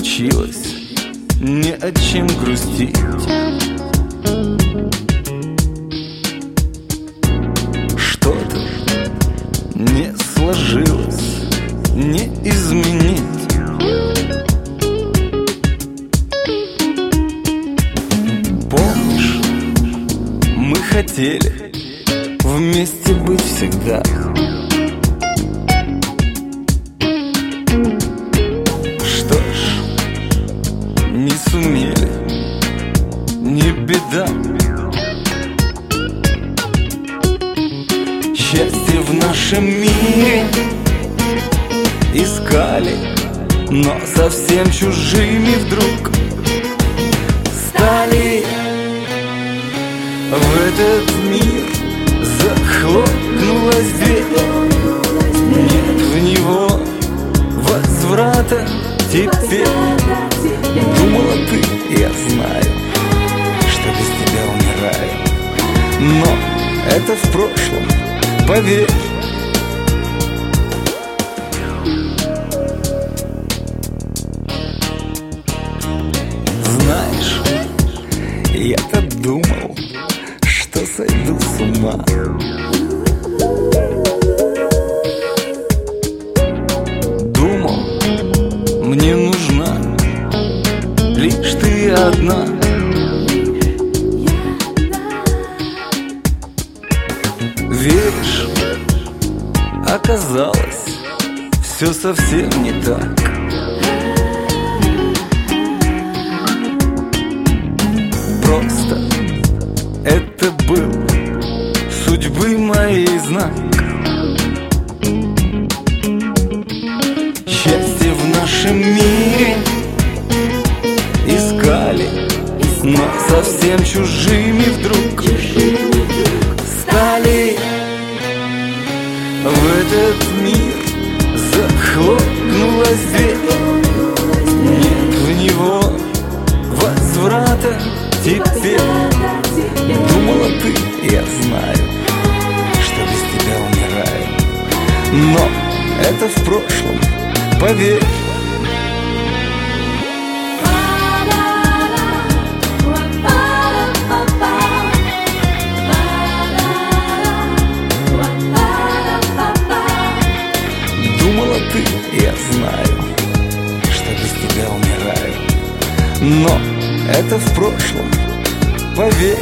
случилось, не о чем грустить. Что-то не сложилось, не изменить. Помнишь, мы хотели вместе быть всегда. Что ж, не сумели, не беда. Счастье в нашем мире искали, но совсем чужими вдруг стали. В этот мир захлопнулась дверь, нет в него возврата теперь. Думала ты, я знаю, что без тебя умираю, но это в прошлом, поверь. Знаешь, я-то думал, что сойду с ума. Думал, мне нужна лишь ты одна. Веришь, оказалось, все совсем не так. Просто это был судьбы моей знак. Счастье в нашем мире искали, но совсем чужими вдруг стали. В этот мир захлопнулась дверь, нет в него возврата теперь. Думала ты, я знаю, что без тебя умираю, но это в прошлом, поверь. Думала ты, я знаю, что без тебя умираю, но это в прошлом, поверь.